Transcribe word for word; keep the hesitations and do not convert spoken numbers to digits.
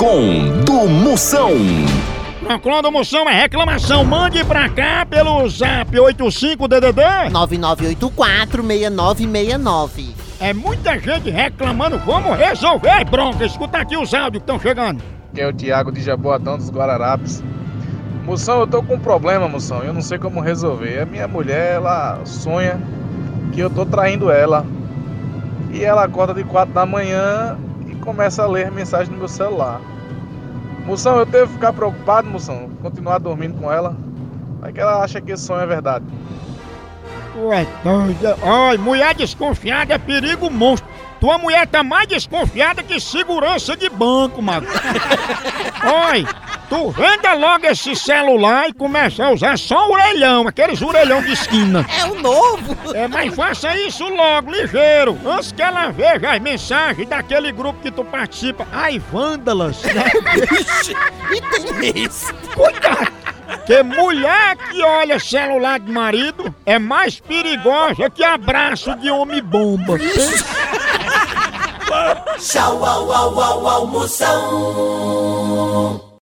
Procon do Moção. Procon do Moção é reclamação. Mande pra cá pelo zap oito cinco D D D nove nove oito quatro seis nove seis nove. É muita gente reclamando. Vamos resolver, bronca. Escuta aqui os áudios que estão chegando. Que é o Thiago de Jaboatão dos Guararapes. Moção, eu tô com um problema, moção. Eu não sei como resolver. A minha mulher, ela sonha que eu tô traindo ela. E ela acorda de quatro da manhã e começa a ler mensagem no meu celular. Moção, eu devo ficar preocupado, moção? Continuar dormindo com ela? Vai que ela acha que esse sonho é verdade. Ué, doida. Olha, mulher desconfiada é perigo monstro. Tua mulher tá mais desconfiada que segurança de banco, mano. Olha, tu venda logo esse celular e começa a usar só o orelhão, aqueles orelhão de esquina. É o novo! É, mas faça isso logo, ligeiro, antes que ela veja as mensagens daquele grupo que tu participa. Ai, vândalas, né? E tem isso! Cuidado! Que mulher que olha celular de marido é mais perigosa que abraço de homem-bomba. Tchau, au, au, au, au, Moção.